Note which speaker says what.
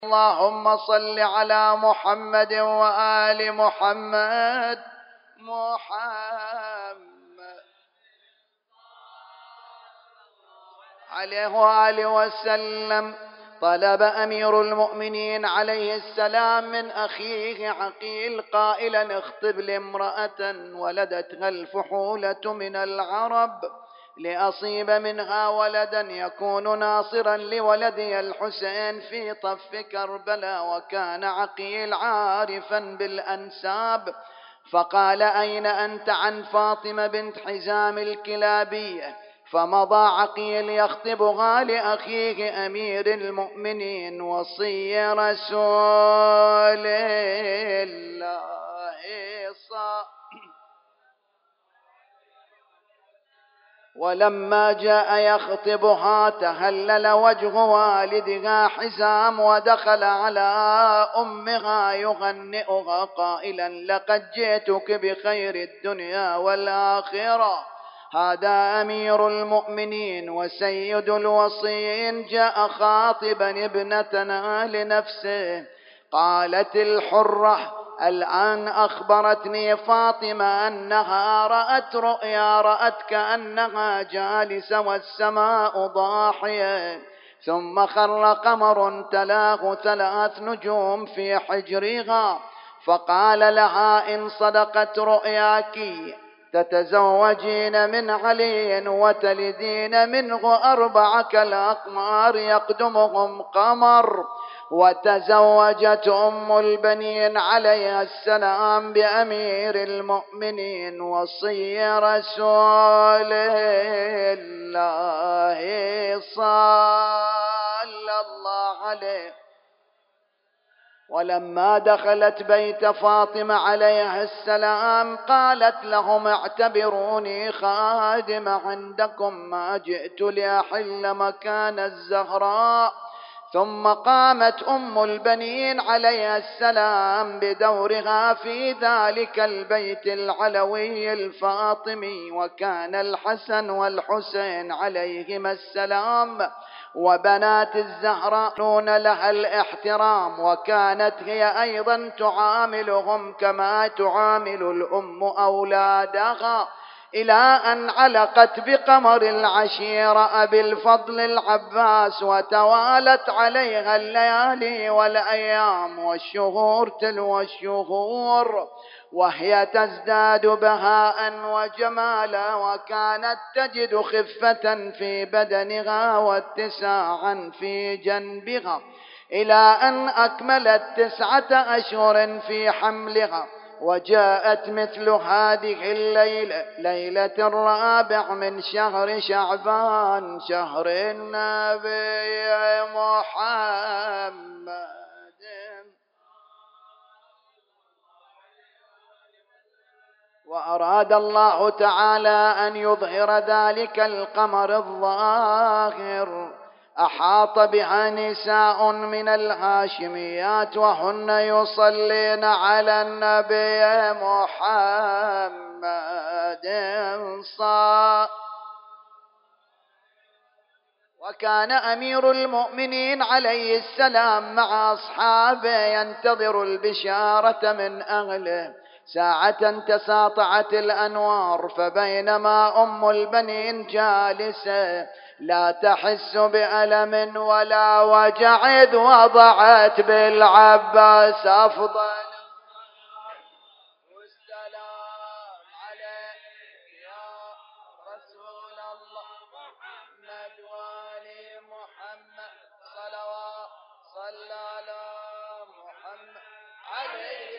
Speaker 1: اللهم صل على محمد وآل محمد عليه وآله وسلم. طلب أمير المؤمنين عليه السلام من أخيه عقيل قائلا: اخطب لي امرأة ولدتها الفحولة من العرب لأصيب منها ولدا يكون ناصرا لولدي الحسين في طف كربلاء. وكان عقيل عارفا بالأنساب، فقال: أين أنت عن فاطمة بنت حزام الكلابية؟ فمضى عقيل يخطبها لأخيه أمير المؤمنين وصي رسول الله ولما جاء يخطبها تهلل وجه والدها حزام ودخل على أمها يهنئها قائلا: لقد جئتك بخير الدنيا والآخرة، هذا أمير المؤمنين وسيد الوصيين جاء خاطبا ابنتنا لنفسه. قالت الحرة: الآن أخبرتني فاطمة أنها رأت رؤيا، رأت كأنها جالسة والسماء ضاحية، ثم خر قمر تلاه 3 نجوم في حجرها، فقال لها: إن صدقت رؤياك تتزوجين من علي وتلدين منه 4 كالأقمار يقدمهم قمر. وتزوجت أم البنين عليها السلام بأمير المؤمنين وصي رسول الله صلى الله عليه. ولما دخلت بيت فاطمة عليها السلام قالت لهم: اعتبروني خادمة عندكم، ما جئت لأحل مكان الزهراء. ثم قامت أم البنين عليها السلام بدورها في ذلك البيت العلوي الفاطمي. وكان الحسن والحسين عليهما السلام وبنات الزهراء يولون لها الاحترام، وكانت هي أيضا تعاملهم كما تعامل الأم أولادها، إلى أن علقت بقمر العشيرة أبي الفضل العباس، وتوالت عليها الليالي والأيام والشهور تلو الشهور، وهي تزداد بهاء وجمالا، وكانت تجد خفة في بدنها واتساعا في جنبها، إلى أن أكملت 9 أشهر في حملها. وجاءت مثل هذه الليلة، ليلة 4 من شهر شعبان، شهر النبي محمد، وأراد الله تعالى أن يظهر ذلك القمر الظاهر. أحاط بها نساء من الهاشميات وهن يصلين على النبي محمد وكان أمير المؤمنين عليه السلام مع أصحابه ينتظر البشارة من أهله. ساعة تساطعت الأنوار، فبينما أم البنين جالسة لا تحس بألم ولا وجع إذ وضعت بالعباس أفضل والسلام عليك يا رسول الله محمد وآل محمد صلوات صلى على محمد عليه